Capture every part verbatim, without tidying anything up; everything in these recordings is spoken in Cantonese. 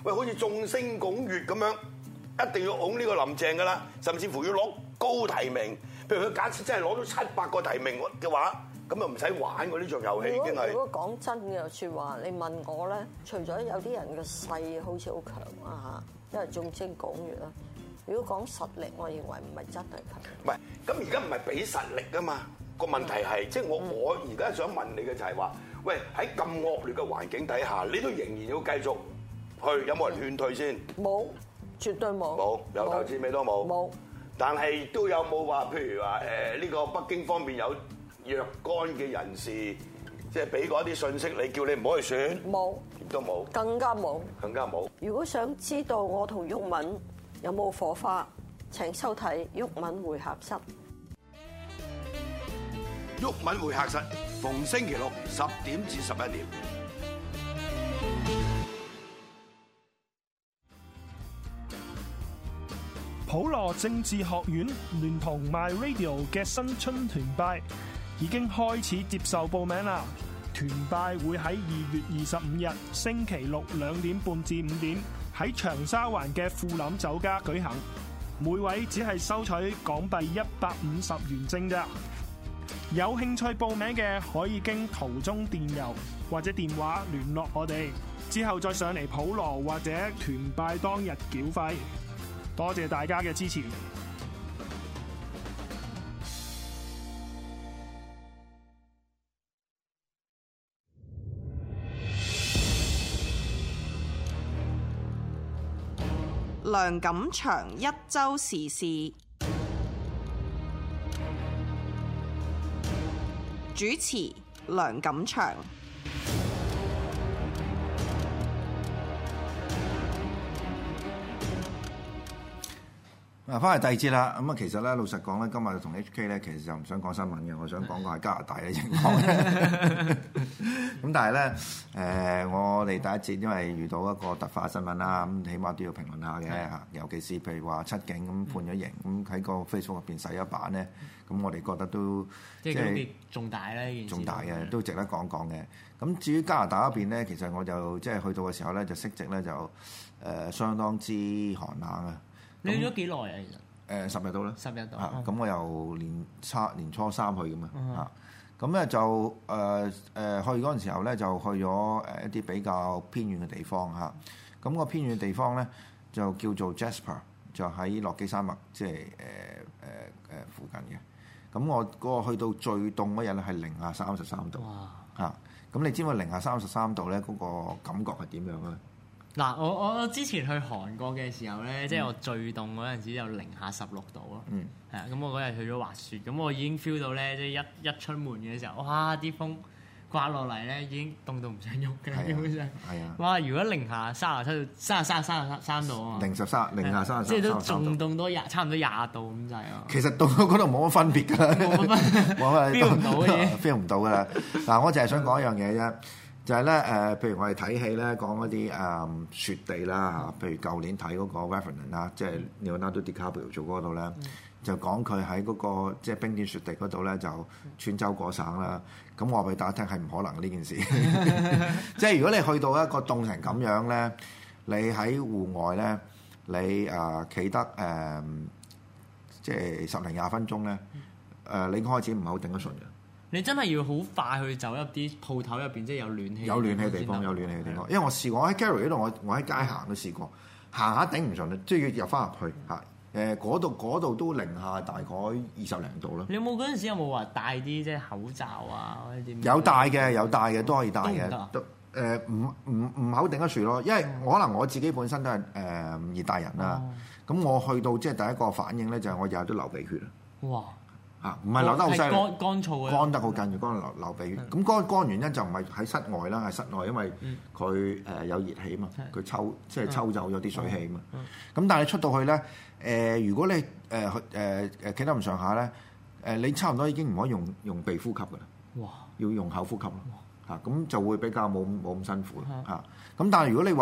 喂，好似眾星拱月咁樣，一定要擁呢個林鄭噶啦，甚至乎要攞高提名。譬如佢假設真係攞到七百個提名嘅話，咁就唔使玩喎呢場遊戲已經係。 如果講真嘅説話，你問我咧，除咗有啲人嘅勢好似好強啊嚇，因為眾星拱月啦。如果講實力，我認為唔係真係強。 唔係，咁而家唔係比實力㗎嘛。個問題係，即係我我而家想問你嘅就係話，喂喺咁惡劣嘅環境底下，你都仍然要繼續去，有冇人勸退先？ 冇，絕對冇。 冇，由頭至尾都冇。 冇。但係都有冇話，譬如話誒呢個北京方面有若干嘅人士，即係俾嗰啲信息你，叫你唔好去選？冇，亦都冇。更加冇。更加冇。如果想知道我同毓民有冇火花，請收睇毓民會客室。毓民會客室，逢星期六十點至十一點。 普羅政治學院聯同 MyRadio 嘅新春團拜已經開始接受報名啦！團拜會喺二月二十五日星期六兩點半至五點喺長沙灣嘅富林酒家舉行，每位只係收取港幣一百五十元正咋。有興趣報名嘅可以經途中電郵或者電話聯絡我哋，之後再上嚟普羅或者團拜當日繳費。多謝大家嘅支持。 梁錦祥一週時事主持，梁錦祥。 嗱，翻嚟第二節啦。咁啊，其實咧，老實講咧，今日同 H K 咧，其實就唔想講新聞嘅，我想講個係加拿大嘅情況。咁但係咧，誒、呃，我哋第一節因為遇到一個突發新聞啦，咁起碼都要評論下嘅嚇。尤其是譬如話七警咁判咗刑，咁喺個 Facebook 入邊洗咗版咧，咁我哋覺得都即係重大咧，呢件事重大嘅，都值得講講嘅。咁至於加拿大嗰邊咧，其實我就即係去到嘅時候咧，就息值咧就誒、呃、相當之寒冷啊。 你去咗幾耐啊？其實誒、 呃、十日到啦， 十日到。 咁、嗯、我由年初年初三去咁嘛嚇。咁咧、嗯、就誒誒、呃呃、去嗰陣時候咧，就去咗誒一啲比較偏遠嘅地方嚇。咁、那個偏遠嘅地方咧就叫做 Jasper， 就喺落基山脈，即係誒誒誒附近嘅。咁我嗰個去到最凍嗰日咧係零下三十三度嚇。咁哇、啊、你知唔知零下三十三度咧嗰個感覺係點樣咧？ 嗱，我我之前去韓國嘅時候咧，嗯、即係我最凍嗰陣時就零下十六度咯。嗯，係啊，咁我嗰日去咗滑雪，咁我已經 feel 到咧，即係一一出門嘅時候，哇！啲風刮落嚟咧，已經凍到唔想喐嘅，基本上。係啊。哇！如果零下三十七度、三十三、三十三度啊，零十三、零下三十三，即係都仲凍多廿，差唔多廿度咁滯啊。其實凍到嗰度冇乜分別㗎，冇乜分，冇乜 feel 唔到嘅嘢 ，feel 唔到㗎啦。嗱，我就係想講一樣嘢啫。就係咧誒，譬如我哋睇戲咧，講嗰啲誒雪地啦嚇，譬如舊年睇嗰個 Revenant 啦，即係 Leonardo DiCaprio 做嗰度咧，嗯、就講佢喺嗰個即係冰天雪地嗰度咧，就穿州過省啦。咁我話俾大家聽係唔可能呢件事，即係如果你去到一個凍成咁樣咧，你喺戶外咧，你誒企、呃、得誒、呃、即係十零廿分鐘咧，誒、呃、你開始唔係好頂得順嘅。 你真係要好快去走入啲鋪頭入邊，即係有暖氣。 有暖氣地方，有暖氣嘅地方。因為我試過，我喺 Gary 嗰度，我我喺街行都試過，行下頂唔順，即係要入翻入去嚇。誒嗰度嗰度都零下大概二十零度啦。 你有冇嗰陣時有冇話戴啲即係口罩啊？或者點？ 有戴嘅，有戴嘅，都可以戴嘅。都誒唔唔唔係好頂得住咯，因為可能我自己本身都係誒熱帶人啦。咁、哦、我去到即係第一個反應咧，就係我日日都流鼻血啊！哇！啊，唔係流得好犀利，乾乾燥嘅，乾得好緊要，乾流流鼻血。咁乾乾原因就唔係喺室外啦，喺室內，因為佢誒有熱氣嘛，佢抽即係抽走咗啲水氣嘛。咁但係出到去咧，誒如果你誒誒誒企得唔上下咧，誒你差唔多已經唔可以用用鼻呼吸㗎啦。哇！要用口呼吸咯。嚇，咁就會比較冇冇咁辛苦啦。嚇，咁但係如果你話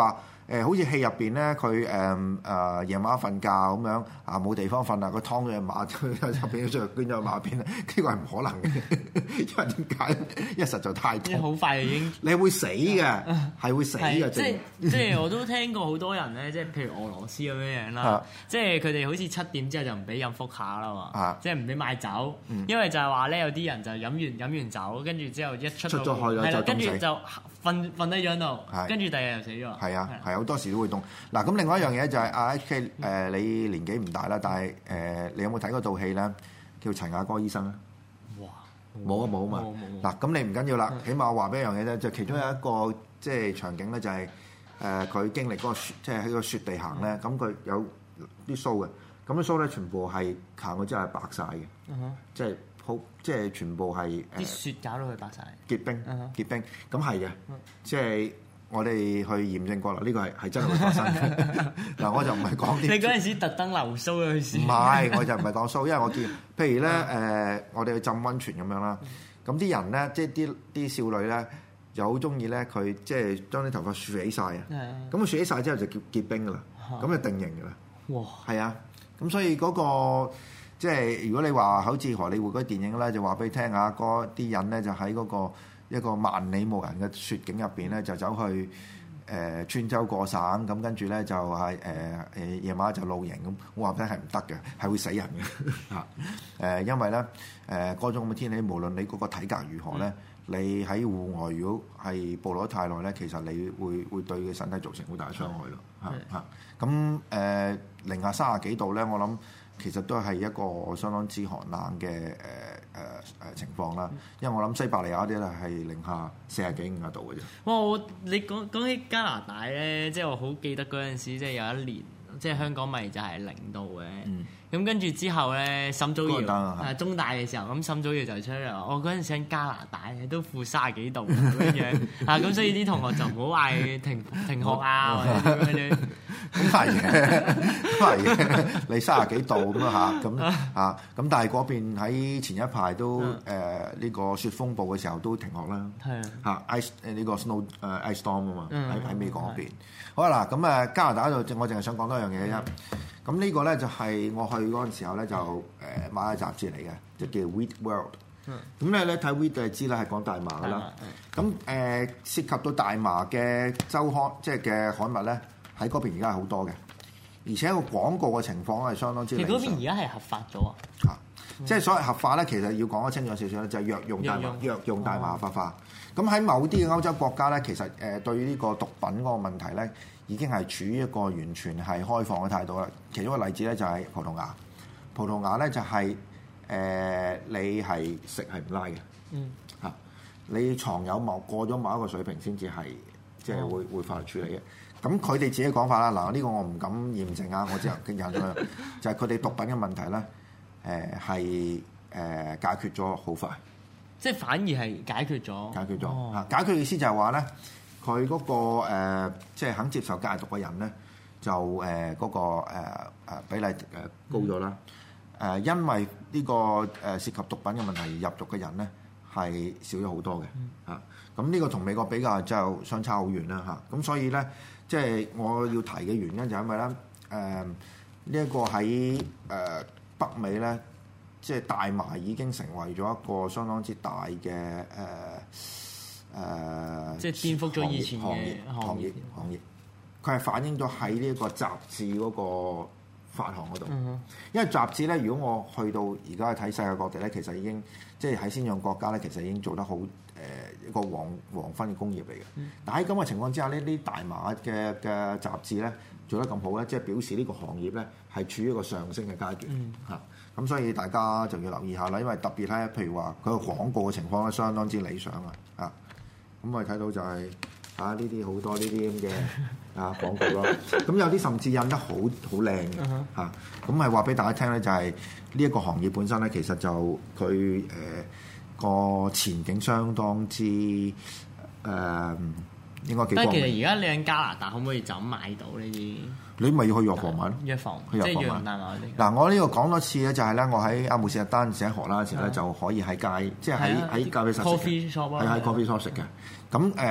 誒好似戲入邊咧，佢誒誒夜晚瞓覺咁樣啊，冇地方瞓啊，個劏咗隻馬入邊就捐咗去馬邊咧，呢個係唔可能嘅，因為點解？因為實在太痛， 好快就已經你會死嘅，係會死嘅。 即係即係我都聽過好多人咧，即係譬如俄羅斯咁樣樣啦，即係佢哋好似七點之後就唔俾飲福卡啦嘛，即係唔俾買酒，因為就係話咧有啲人就飲完飲完酒，跟住之後一出出咗去啦，就跟住就瞓瞓低咗喺度，跟住第二日又死咗。 係啊，係好多時都會凍。嗱咁另外一樣嘢就係阿 H K 誒，你年紀唔大啦，但係誒你有冇睇嗰套戲咧？叫《齊亞哥醫生》啊？哇！冇啊冇啊嘛。嗱咁你唔緊要啦，起碼我話俾一樣嘢咧，就其中有一個即係場景咧，就係誒佢經歷嗰個雪，即係喺個雪地行咧，咁佢有啲鬚嘅，咁啲鬚咧全部係行過之後係白晒嘅，即係好即係全部係啲雪搞到佢白晒， 結冰結冰，咁係嘅，即係。我哋去驗證過啦，呢、這個係係真係會發生嘅。嗱，我就唔係講啲。 你嗰陣時特登留鬚去試。 唔係，我就唔係講鬚，因為我見，譬如咧誒、呃，我哋去浸溫泉咁樣啦，咁啲人咧，即係啲啲少女咧，就好中意咧，佢即係將啲頭髮豎起晒啊。咁佢豎起晒之後就結結冰噶啦，咁就定型噶啦。哇！係啊，咁所以嗰、那個即係如果你話好似荷里活嗰啲電影咧，就話俾你聽下，嗰啲人咧就喺嗰、那個。一個萬里無人嘅雪景入邊咧，就走去誒、呃、穿州過省，咁跟住咧就係誒誒夜晚就露營咁。我話俾你係唔得嘅，係會死人嘅嚇誒，因為咧誒嗰種咁嘅天氣，無論你嗰個體格如何咧，嗯、你喺戶外如果係暴露得太耐咧，其實你會會對佢身體造成好大嘅傷害咯嚇嚇。咁誒零下三十幾度咧，我諗其實都係一個相當之寒冷嘅誒。誒誒、呃、情況啦，因為我諗西伯利亞啲咧係零下四十幾五十度嘅啫。 哇！我你講講起加拿大咧，即係我好記得嗰陣時，即係有一年，即係香港咪就係零度嘅。嗯。咁跟住之後咧，沈祖堯係中大嘅時候，咁沈祖堯就出嚟話：我嗰陣時喺加拿大都負三十幾度咁樣啊！咁所以啲同學就唔好話停停學啊或者咁樣。 咁係嘅，咁係嘅。你三十幾度咁啊嚇，咁啊咁，但係嗰邊喺前一排都誒呢個雪風暴嘅時候都停學啦。係啊嚇 ice 誒呢個 snow 誒 ice storm 啊嘛，喺喺美國嗰邊。好啦，咁誒加拿大嗰度，我淨係想講多樣嘢啫。咁呢個咧就係我去嗰陣時候咧就誒買嘅雜誌嚟嘅，就叫 Weed World。咁咧咧睇 Weed 就知啦，係講大麻噶啦。咁誒、呃、涉及到大麻嘅週刊，即係嘅刊物咧，喺嗰邊而家係好多嘅，而且個廣告嘅情況係相當之理想。 其實嗰邊而家係合法咗啊！ 嚇，即係所謂合法咧，其實要講得清楚少少咧，就係、是、藥用大麻，藥用，用大麻合法化。咁喺、哦、某啲嘅歐洲國家咧，其實誒對於呢個毒品嗰個問題咧，已經係處於一個完全係開放嘅態度啦。其中一個例子咧就係葡萄牙，葡萄牙咧就係、是、誒、呃、你係食係唔拉嘅，嗯嚇，你藏有某過咗某一個水平先至係即係會會法律處理嘅。咁佢哋自己講法啦，嗱、這、呢個我唔敢驗證啊，我只係引咗就係佢哋毒品嘅問題咧，誒係誒解決咗好快， 即係反而係解決咗， 解決咗嚇、哦、解決嘅意思就係話咧。佢嗰、那個、呃、即係肯接受戒毒嘅人咧，就誒嗰、呃那個誒、呃、比例誒高咗啦。誒、呃，因為呢個誒涉及毒品嘅問題而入獄嘅人咧，係少咗好多嘅嚇。咁呢、嗯啊、個同美國比較就相差好遠啦嚇。咁、啊、所以咧，即係我要提嘅原因就係因為咧，誒呢一個喺誒、呃、北美咧，即係大麻已經成為咗一個相當之大嘅誒。呃誒，呃、 即係顛覆咗以前嘅行業行業行業，佢係反映咗喺呢一個雜誌嗰個發行嗰度。嗯、哼因為雜誌咧，如果我去到而家去睇世界各地咧，其實已經即係喺先進國家咧，其實已經做得好誒、呃、一個黃黃昏嘅工業嚟嘅。嗯、但喺咁嘅情況之下呢，呢啲大麻嘅嘅雜誌咧做得咁好咧，即係表示呢個行業咧係處於一個上升嘅階段嚇。咁、嗯、所以大家就要留意下啦，因為特別咧，譬如話佢個廣告嘅情況咧，相當之理想啊啊！咁我哋睇到就係啊呢啲好多呢啲咁嘅啊廣告咯，咁有啲甚至印得好好靚嘅嚇，咁係話俾大家聽咧，就係呢一個行業本身咧，其實就佢誒個前景相當之誒、呃、應該幾光明。 但係其實而家你喺加拿大可唔可以就咁買到呢啲？ 你咪要去藥房買咯， 藥房去藥房買。嗱，我呢個講多次咧，就係咧，我喺阿姆斯特丹時喺荷蘭嘅時候咧，就可以喺街，即係喺喺咖啡室食嘅，係喺 coffee shop 食嘅。咁誒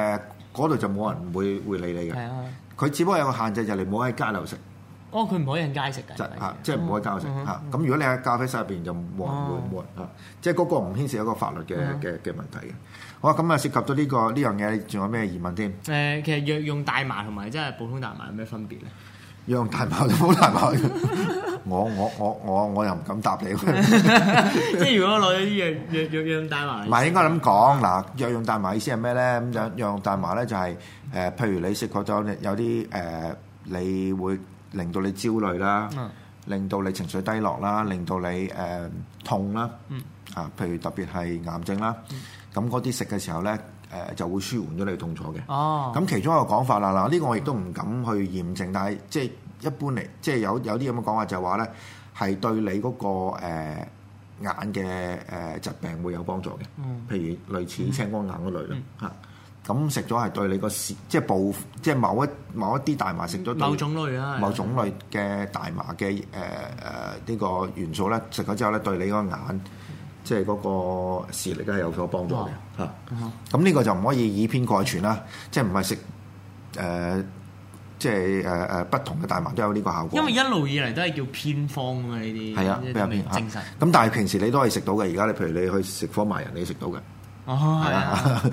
嗰度就冇人會會理你嘅。係啊，佢只不過有個限制就係你唔好喺街度食。 哦，佢唔可以喺街食㗎。 就嚇，即係唔可以喺街度食嚇。咁如果你喺咖啡室入邊就冇人會冇人嚇，即係嗰個唔牽涉一個法律嘅嘅嘅問題嘅。好啊，咁啊涉及到呢個呢樣嘢，仲有咩疑問添？ 誒，其實藥用大麻同埋即係普通大麻有咩分別咧？ 藥用大麻同普通大麻，我我我我我又唔敢答你。即係如果攞咗啲藥藥藥用大麻， 唔係應該咁講嗱，藥用大麻意思係咩咧？咁樣藥用大麻咧就係誒，譬如你食過咗有啲誒，你會令到你焦慮啦，令到你情緒低落啦，令到你誒痛啦，啊，譬如特別係癌症啦。咁嗰啲食嘅時候咧，誒、呃、就會舒緩咗你痛楚嘅。哦，咁其中一個講法啦，嗱、這、呢個我亦都唔敢去驗證，但係即係一般嚟，即係有有啲咁嘅講法就係話咧，係對你嗰、那個、呃、眼嘅誒、呃、疾病會有幫助嘅。嗯，譬如類似青光眼嗰類啦，嚇、嗯，咁食咗係對你個視，即係部，即係某一某一啲大麻食咗某種類啊， 某種類嘅大麻嘅誒誒呢個元素咧，食咗之後咧，對你個眼。即係嗰個視力咧係有所幫助嘅嚇，咁呢、嗯、個就唔可以以偏概全啦，即係唔係食誒，即係誒誒不同嘅大麻都有呢個效果。因為一路以嚟都係叫偏方㗎嘛，呢啲係啊，比較偏精神。 咁但係平時你都可以食到嘅，而家你譬如你去食火麻仁，你食到嘅。 哦，係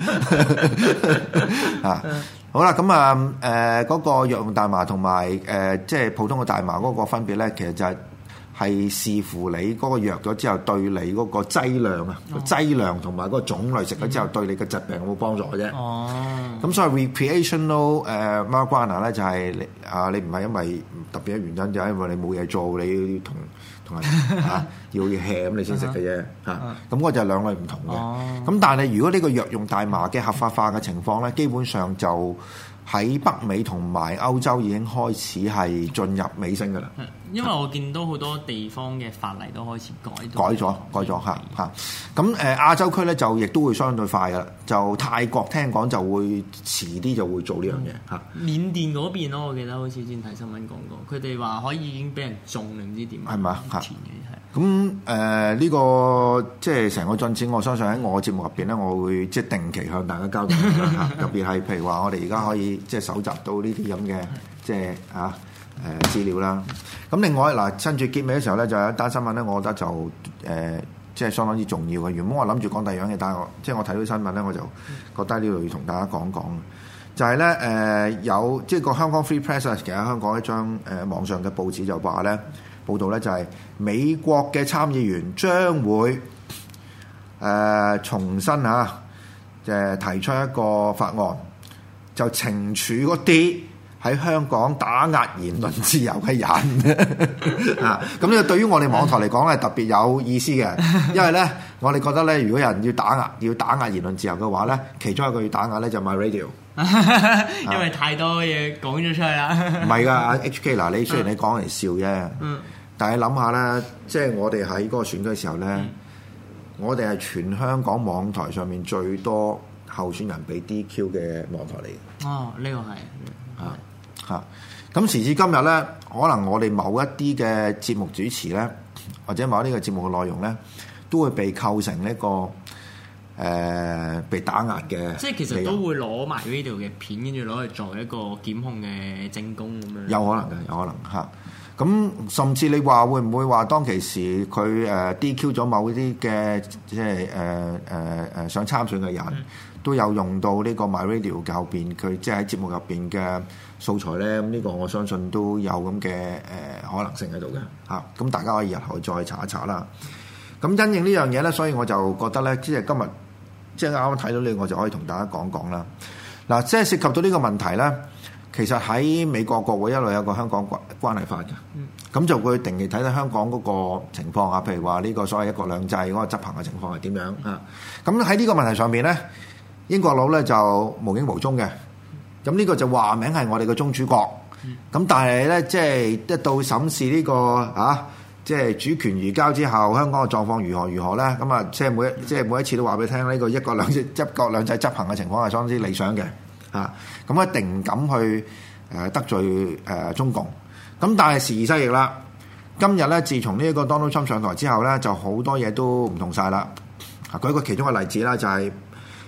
啊，啊，好啦，咁啊誒嗰個藥用大麻同埋誒即係普通嘅大麻嗰個分別咧，其實就係、是。係視乎你嗰個藥咗之後對你嗰個劑量啊，個、哦、劑量同埋嗰個種類食咗之後對你嘅疾病有冇幫助嘅啫。哦，咁所以 recreational 誒 marijuana 咧就係你啊，你唔係因為特別嘅原因，就係、是、因為你冇嘢做，你要同同人嚇要要 hea 咁你先食嘅啫嚇。咁嗰、啊、就係兩類唔同嘅。咁、哦、但係如果呢個藥用大麻嘅合法化嘅情況咧，基本上就喺北美同埋歐洲已經開始係進入尾聲㗎啦。 因為我見到好多地方嘅法例都開始改改咗，改咗嚇嚇。咁誒亞洲區咧就亦都會相對快㗎啦。就泰國聽講就會遲啲就會做呢樣嘢嚇。 緬甸嗰邊咯，我記得好似之前睇新聞講過，佢哋話可以已經俾人種定唔知點。 係嘛嚇？咁誒呢個即係成個進展，我相信喺我嘅節目入邊咧，我會即係定期向大家交代嚇。特別係譬如話，我哋而家可以即係搜集到呢啲咁嘅即係啊。誒、呃、資料啦，咁另外嗱，趁住結尾嘅時候咧，就有一單新聞咧，我覺得就誒、呃、即係相當之重要嘅。原本我諗住講第二樣嘢，但係我即係我睇到新聞咧，我就覺得呢度要同大家講講，就係咧誒有即係個香港 Free Press 啊，其實香港一張誒、呃、網上嘅報紙就話咧報道咧就係美國嘅參議員將會誒、呃、重新嚇誒提出一個法案，就懲處嗰啲喺香港打壓言論自由嘅人啊，咁呢個對於我哋網台嚟講係特別有意思嘅，因為咧我哋覺得咧，如果有人要打壓要打壓言論自由嘅話咧，其中一個要打壓咧就 MyRadio， 因為太多嘢講咗出嚟啦。唔係㗎，阿 H K 嗱，你雖然你講嚟笑啫，嗯，但係諗下咧，即係我哋喺嗰個選舉嘅時候咧，嗯、我哋係全香港網台上面最多候選人被 D Q 嘅網台嚟嘅。 哦，呢、呢個係啊。嚇！咁時至今日咧，可能我哋某一啲嘅節目主持咧，或者某一啲嘅節目嘅內容咧，都會被構成呢、這個誒、呃、被打壓嘅。 即係其實都會攞埋 video 嘅片，跟住攞嚟作為一個檢控嘅證供咁樣。 有可能嘅，有可能嚇。咁甚至你話會唔會話當其時佢誒 D Q 咗某啲嘅即係誒誒誒想參選嘅人，嗯、都有用到呢個 MyRadio 嘅後邊，佢即係喺節目入邊嘅素材咧。咁呢個我相信都有咁嘅誒可能性喺度嘅嚇。咁大家可以日後再查一查啦。咁因應呢樣嘢咧，所以我就覺得咧，即係今日即係啱啱睇到呢，我就可以同大家講講啦。嗱，即係涉及到呢個問題咧。其實喺美國國會一路有個香港關關係法嘅，咁、嗯、就會定期睇睇香港嗰個情況啊，譬如話呢個所謂一國兩制嗰個執行嘅情況係點樣啊？咁喺呢個問題上邊咧，英國佬咧就無影無蹤嘅，咁呢個就話名係我哋嘅宗主國，咁、嗯、但係咧即係一到審視呢、呢個啊，即、就、係、是、主權移交之後，香港嘅狀況如何如何咧？咁啊，即係每即係每一次都話俾你聽，呢、呢個一國兩制一國兩制執行嘅情況係相當之理想嘅。啊，咁一定唔敢去誒得罪誒中共，咁但係時移世易啦。今日咧，自從呢一個 Donald Trump 上台之後咧，就好多嘢都唔同晒啦。啊，舉個其中嘅例子啦，就係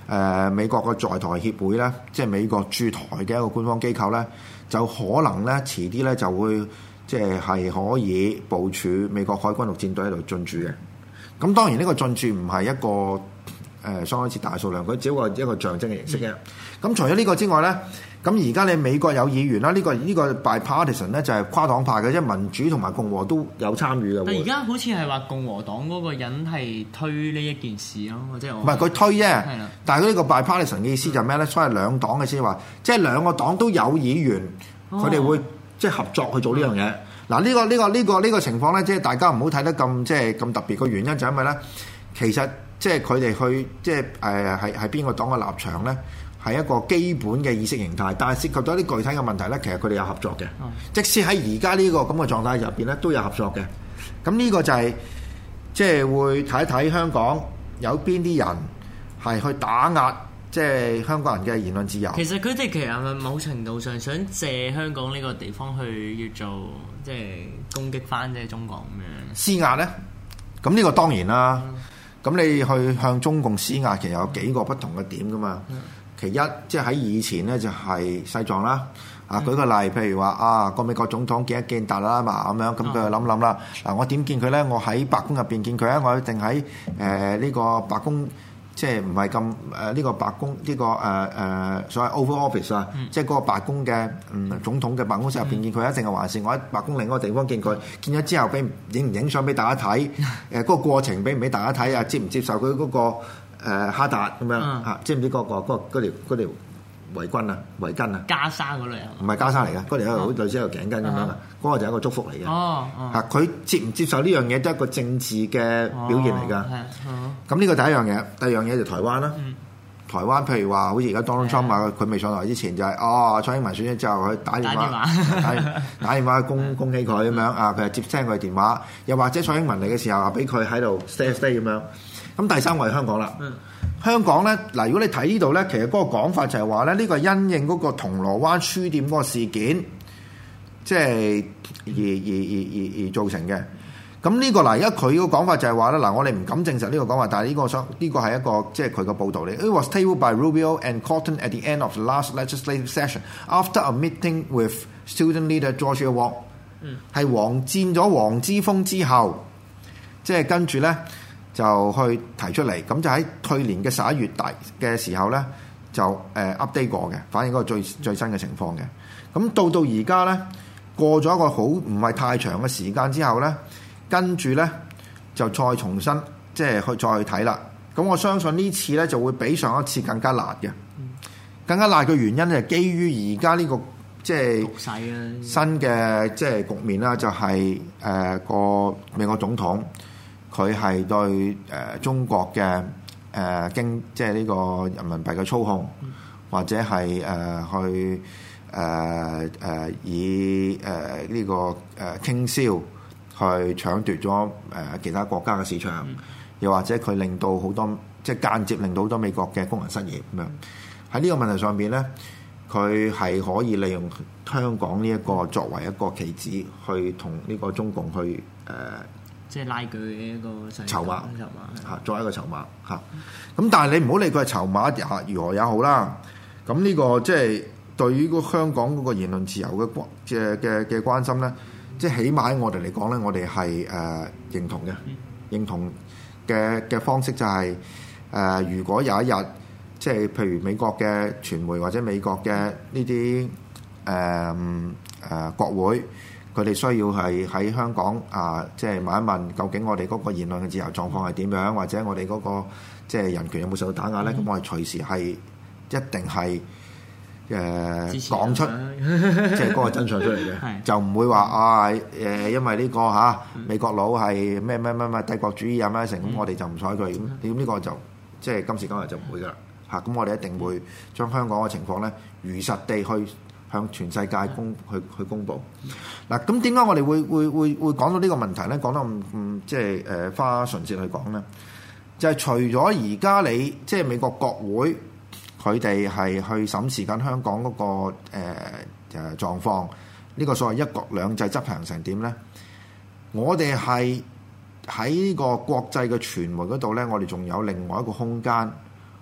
呃、美國個在台協會咧，即係美國駐台嘅一個官方機構咧，就可能咧遲啲咧就會即係係可以部署美國海軍陸戰隊喺度進駐嘅。咁當然呢個進駐唔係一個誒、呃、相當之大數量，佢只不過一個象徵嘅形式嘅。咁、嗯、除咗呢個之外咧。咁而家你美國有議員啦，呢、這個呢、這個 bipartisan 咧就係跨黨派嘅，即係民主同埋共和都有參與嘅。 但而家好似係話共和黨嗰個人係推呢一件事咯，即係我唔係佢推啫。 係啦， 但係佢呢個 bipartisan 嘅意思就係咩咧？所謂兩黨嘅意思話，即係兩個黨都有議員，佢哋、哦、會即係合作去做呢樣嘢。嗱、嗯，呢、這個呢、這個呢、這個呢、這個情況咧，即係大家唔好睇得咁即係咁特別嘅原因就係因為咧，其實即係佢哋去即係誒係係邊個黨嘅立場咧？係一個基本嘅意識形態，但係涉及到一啲具體嘅問題咧，其實佢哋有合作嘅。嗯、即使喺而家呢個咁嘅狀態入邊咧，都有合作嘅。咁呢個就係即係會睇一睇香港有邊啲人係去打壓即係香港人嘅言論自由。 其實佢哋其實係咪某程度上想借香港呢個地方去要做即係攻擊翻即係中國咁樣施壓咧？咁呢個當然啦。咁、嗯、你去向中共施壓，其實有幾個不同嘅點噶嘛。嗯其一，即係喺以前咧就係西藏啦，啊舉個例，譬如話啊個美國總統見一見達賴喇嘛咁樣，咁佢就諗諗啦，嗱我點見佢咧？我喺白宮入邊見佢啊，我一定喺誒呢個白宮，即係唔係咁誒呢個白宮呢、呢個誒誒、呃、所謂 Oval Office 啊，嗯、即係嗰個白宮嘅嗯總統嘅辦公室入邊見佢，一定係還是我喺白宮另一個地方見佢？見咗之後，俾影唔影相俾大家睇？誒、呃、嗰、嗰個過程俾唔俾大家睇啊？接唔接受佢嗰、嗰個？誒、呃、哈達咁樣嚇，嗯、知唔知嗰、那個嗰嗰條嗰條圍巾啊圍巾啊？袈裟嗰類啊？唔係袈裟嚟嘅，嗰條係好類似一個頸巾咁樣嘅，嗰、嗯、個就係一個祝福嚟嘅。哦嚇，佢、嗯、接唔接受呢樣嘢都係一個政治嘅表現嚟㗎。咁呢、哦嗯、個第一樣嘢，第二樣嘢就台灣啦。嗯、台灣譬如話，好似而家 Donald Trump 啊，佢未上台之前就係、是、哦蔡英文選咗之後，佢打電話打電話打電話去恭恭喜佢咁樣啊，佢係接聽佢電話，又或者蔡英文嚟嘅時候啊，俾佢喺度 stay stay 咁樣。咁第三個係香港啦，嗯、香港咧嗱，如果你睇呢度咧，其實嗰個講法就係話咧，呢個因應嗰個銅鑼灣書店嗰個事件，即係而而而而而造成嘅。咁呢個嗱，而家佢個講法就係話咧，嗱，我哋唔敢證實呢個講法，但係呢個想呢個係一個即係佢個報導嚟。It was tabled by Rubio and Cotton at the end of the last legislative session after a meeting with student leader Georgia Wong。係黃佔咗黃之鋒之後，即係跟住咧。就去提出嚟，咁就喺去年嘅十一月底嘅時候咧，就誒 update 過嘅，反映嗰個最最新嘅情況嘅。咁到到而家咧，過咗一個好唔係太長嘅時間之後咧，跟住咧就再重新即係去再去睇啦。咁我相信呢次咧就會比上一次更加辣嘅，更加辣嘅原因咧係基於而家呢個即係新嘅即係局面啦，就係誒個美國總統。佢係對誒、呃、中國嘅誒、呃、經即係呢個人民幣嘅操控，嗯、或者係誒、呃、去誒誒、呃呃、以誒呢、呃這個誒傾銷去搶奪咗誒、呃、其他國家嘅市場，嗯、又或者佢令到好多即係間接令到好多美國嘅工人失業咁樣。喺呢個問題上邊咧，佢係可以利用香港呢一個作為一個棋子，去同呢個中共去誒。呃即係拉佢嘅一個籌碼， 嚇，作為一個籌碼嚇。咁但係你唔好理佢係籌碼也如何也好啦。咁呢個即係對於個香港嗰個言論自由嘅關嘅嘅嘅關心咧，即係起碼喺我哋嚟講咧，我哋係誒認同嘅。認同嘅嘅方式就係誒，如果有一日即係譬如美國嘅傳媒或者美國嘅呢啲誒誒國會。佢哋需要係喺香港啊，即係問一問，究竟我哋嗰個言論嘅自由狀況係點樣，或者我哋嗰個即係人權有冇受到打壓咧？咁、嗯、我哋隨時係一定係誒講出即係嗰個真相出嚟嘅，就唔會話啊誒，因為呢、呢個嚇、啊、美國佬係咩咩咩咩帝國主義啊咩成，咁我哋就唔睬佢。咁咁呢個就即係今時今日就唔會噶啦嚇。咁我哋一定會將香港嘅情況咧，如實地去向全世界公去去公佈。嗱，咁點解我哋會會會會講到呢個問題咧？講得咁咁即係誒花唇舌去講咧，就係、是、除咗而家你即係美國國會佢哋係去審視緊香港嗰、那個誒誒、呃、狀況，呢、這個所謂一國兩制執行成點咧？我哋係喺呢個國際嘅傳媒嗰度咧，我哋仲有另外一個空間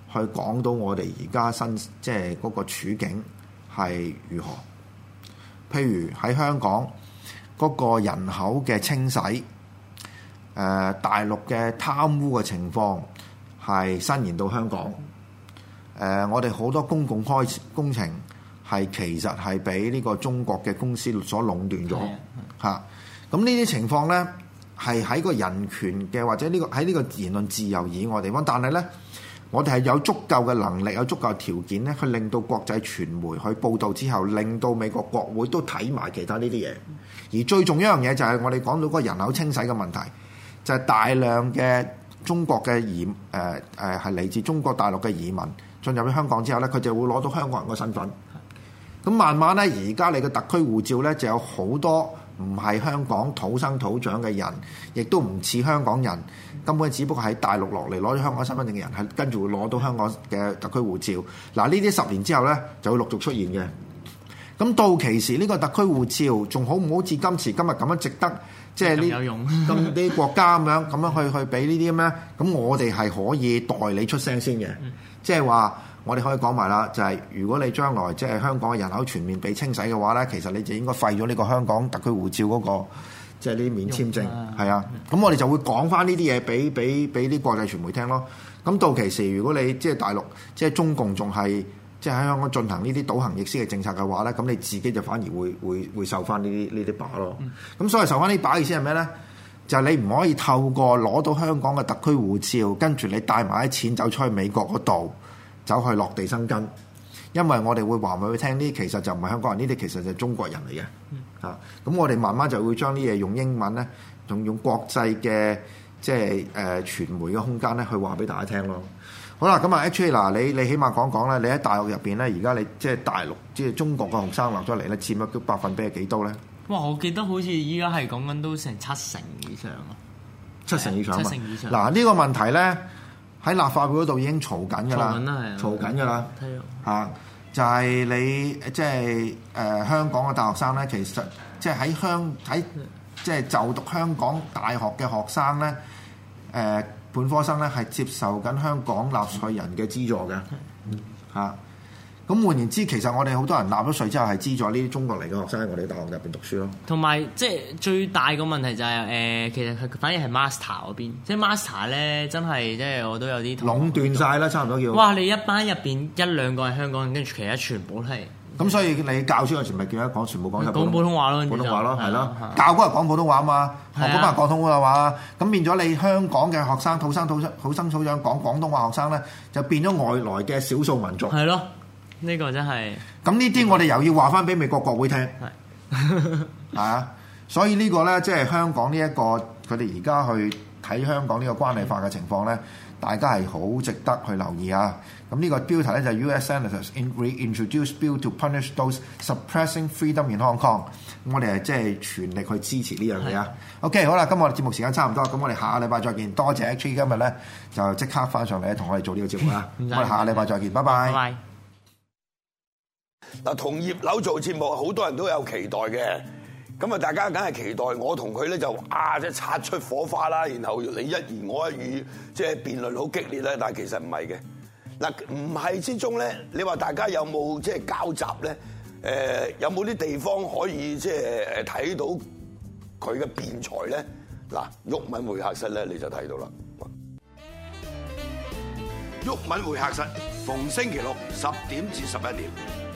去講到我哋而家新即係嗰個處境係如何。譬如喺香港嗰個人口嘅清洗，誒、呃、大陸嘅貪污嘅情況係伸延到香港。誒、呃、我哋好多公共開工程係其實係俾呢個中國嘅公司所壟斷咗嚇。咁呢啲情況咧係喺個人權嘅或者呢、呢個喺呢個言論自由以外地方，但係咧我哋係有足夠嘅能力、有足夠條件咧，去令到國際傳媒去報導之後，令到美國國會都睇埋其他呢啲嘢。而最重要一樣嘢就係我哋講到嗰個人口清洗嘅問題，就係、是、大量嘅中國嘅移誒誒係嚟自中國大陸嘅移民進入咗香港之後咧，佢就會攞到香港人嘅身份。咁慢慢咧，而家你嘅特區護照咧就有好多唔係香港土生土長嘅人，亦都唔似香港人，根本只不過喺大陸落嚟攞咗香港身份證嘅人，係跟住會攞到香港嘅特區護照。嗱，呢啲十年之後咧就會陸續出現嘅。咁到期時呢個特區護照仲好唔好似今時今日咁樣值得，即係呢咁啲國家咁樣咁樣去去俾呢啲咩？咁我哋係可以代你出聲先嘅，即係話。我哋可以講埋啦，就係、是、如果你將來即係香港嘅人口全面被清洗嘅話咧，其實你就應該廢咗呢個香港特區護照嗰、那個即係呢啲免簽證，係啊。咁、嗯、我哋就會講翻呢啲嘢俾俾俾啲國際傳媒聽咯。咁到期時，如果你即係大陸即係中共仲係即係喺香港進行呢啲倒行逆施嘅政策嘅話咧，咁你自己就反而會會會受翻呢啲呢啲把咯。咁、嗯、所謂受翻呢把意思係咩咧？就係、是、你唔可以透過攞到香港嘅特區護照，跟住你帶埋啲錢走出去美國嗰度。走去落地生根，因為我哋會話俾佢聽，呢啲其實就唔係香港人，呢啲其實就係中國人嚟嘅。嗯、啊，咁我哋慢慢就會將啲嘢用英文咧，仲用國際嘅即係誒、呃、傳媒嘅空間咧，去話俾大家聽咯。好啦，咁啊 H A 嗱，你你起碼講講咧，你喺大陸入邊咧，而家你即係大陸即係中國嘅學生落咗嚟咧，佔咗百分比係幾多咧？哇！ 我記得好似依家係講緊都成七成以上啊， 七成以上， 七成以上。 嗱，呢個問題咧。喺立法會嗰度已經嘈緊㗎啦，嘈緊㗎啦，嚇就係、是、你即係誒香港嘅大學生咧，其實即係喺香喺即係就讀香港大學嘅學生咧，誒、呃、本科生咧係接受緊香港納稅人嘅資助嘅，嚇。咁換言之，其實我哋好多人納咗稅之後係資助呢啲中國嚟嘅學生喺我哋大學入邊讀書咯。 同埋即係最大個問題就係、是、誒、呃，其實佢反而係 master 嗰邊，即係 master 咧真係即係我都有啲壟斷晒啦，差唔多叫。 哇！你一班入邊一兩個係香港人，跟住其他全部都係。 咁所以你教書嗰時咪叫一講全部講講普通話咯， 普通話咯，係咯。教嗰日講普通話啊嘛，學嗰班人講普通話，咁變咗你香港嘅學生土生土土生土長講廣東話學生咧，就變咗外來嘅少數民族。 係咯。呢個真係咁呢啲，我哋又要話翻俾美國國會聽，係啊，所以呢個咧，即係香港呢一個佢哋而家去睇香港呢個關係法嘅情況咧，大家係好值得去留意啊！咁呢個標題咧就係 U S Senators reintroduce bill to punish those suppressing freedom in Hong Kong。咁我哋係即係全力去支持呢樣嘢啊！OK， 好啦，今日我哋節目時間差唔多，咁我哋下個禮拜再見。多謝 H 今日咧就即刻翻上嚟同我哋做呢個節目啦。我哋下個禮拜再見，拜拜。 拜拜。 嗱，同葉劉做節目，好多人都有期待嘅。咁啊，大家梗係期待我同佢咧就啊，即係擦出火花啦。然後你一言我一語，即係辯論好激烈咧。但係其實唔係嘅。嗱，唔係之中咧，你話大家有冇即係交集咧？誒，有冇啲地方可以即係誒睇到佢嘅辯才咧？嗱，毓民會客室咧你就睇到啦。毓民會客室逢星期六十點至十一點。